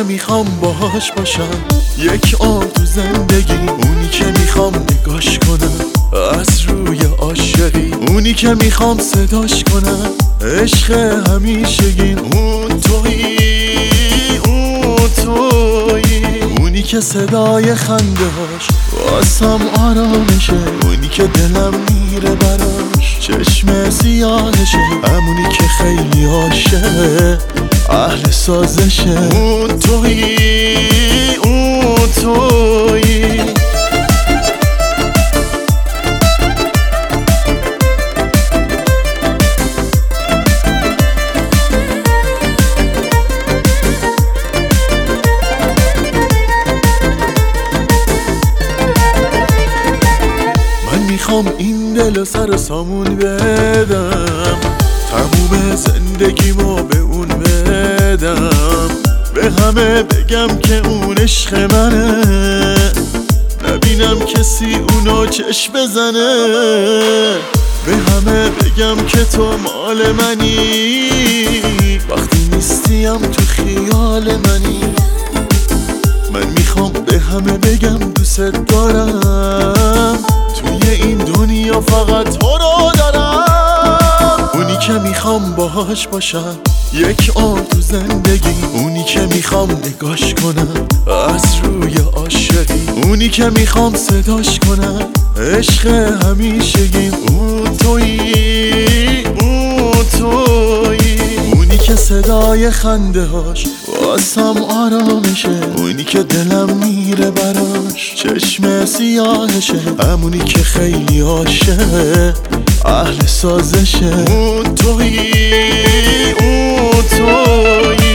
که میخوام باهاش باشم، یک آن تو زندگی، اونی که میخوام نگاش کنم از روی عاشقی، اونی که میخوام صداش کنم عشق همیشگی، اون تویی، اون تویی، اونی که صدای خنده هاش واسم آرامشه، اونی که دلم میره براش، چشم سیاهشه، همونی که خیلی عاشق اهل سازشه، اون تویی، اون تویی. میخوام این دل سر سامون بدم، تموم زندگیمو به اون بدم، به همه بگم که اون عشق منه، نبینم کسی اونو چشم بزنه، به همه بگم که تو مال منی، وقتی نیستیم تو خیال منی، من میخوام به همه بگم دوست دارم، توی این دنیا فقط تو رو دارم، اونی که میخوام باهاش باشم، یک آن تو زندگی، اونی که میخوام نگاش کنم از روی عاشقی، اونی که میخوام صداش کنم عشق همیشگی، اون تویی، اون تویی، اونی که صدای خنده هاش واسم آرامشه، اونی که دلم میره براش، چشم سیاهشه، همونی که خیلی عاشق اهل سازشه، اون تویی، اون تویی.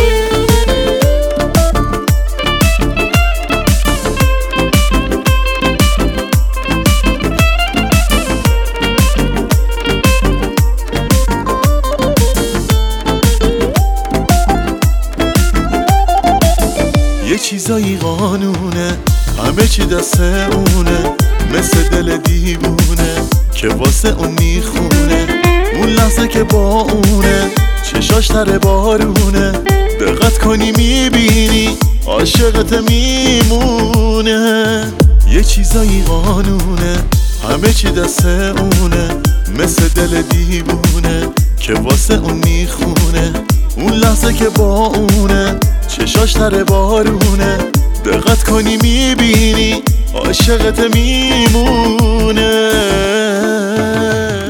یه چیزایی قانونه، همه چی دست اونه، مثل دل دیوونه که واسه اون میخونه، اون لحظه که با اونه چشاش تر بارونه، دقت کنی میبینی عاشقت میمونه. یه چیزایی قانونه، همه چی دست اونه، مثل دل دیوونه که واسه اون میخونه، اون لحظه که با اونه چشاش تر بارونه، دقت کنی میبینی عاشقت میمونه.